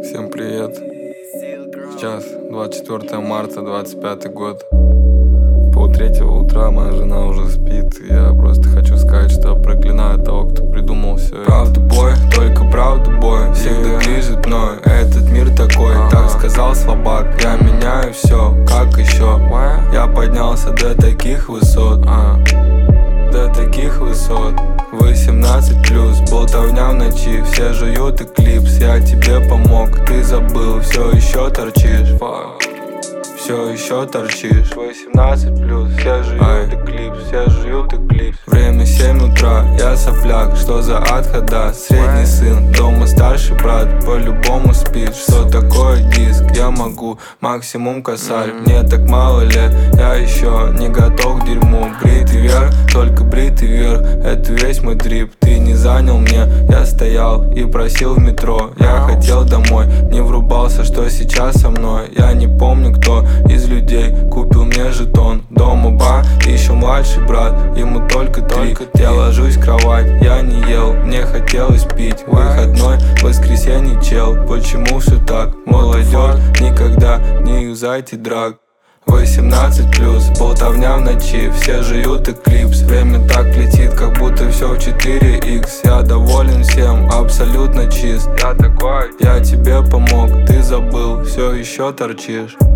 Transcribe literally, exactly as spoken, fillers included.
Всем привет. Сейчас двадцать четвёртое марта, двадцать пятый год. Полтретьего утра, моя жена уже спит. Я просто хочу сказать, что проклинаю того, кто придумал все это. Правда, бой, только правда, бой всегда движет мной. Этот мир такой, ага. Так сказал слабак. Я меняю все, как еще. Я поднялся до таких высот, а. До таких высот. Восемнадцать плюс, болтовня в ночи. Все жуют эклипс, я тебе помог. Ты забыл, все еще торчишь. Fuck. Все еще торчишь. Восемнадцать плюс, все жуют эклипс, все жуют эклипс. Время семь утра, я сопляк, что за отхода? Средний сын, дома старший брат, по-любому спит. Что такое диск? Я могу, максимум косарь. Мне так мало лет, я еще не готов к дерьму. Бритый вверх, только бритый вверх, это весь мой дрип. Ты не занял мне, я стоял и просил в метро. Я хотел домой, не врубался, что сейчас со мной. Я не помню, кто из людей купил мне жетон. Дома ба, еще младший брат, ему только три. Я ложусь в кровать, я не ел, мне хотелось пить. Выходной, воскресенье, чел, почему все так? Молодежь, никогда не юзайте драг. Восемнадцать плюс, болтовня в ночи, все жуют эклипс. Время так летит, как будто все в четыре икс. Я доволен всем, абсолютно чист. Я такой, я тебе помог, ты забыл, все еще торчишь.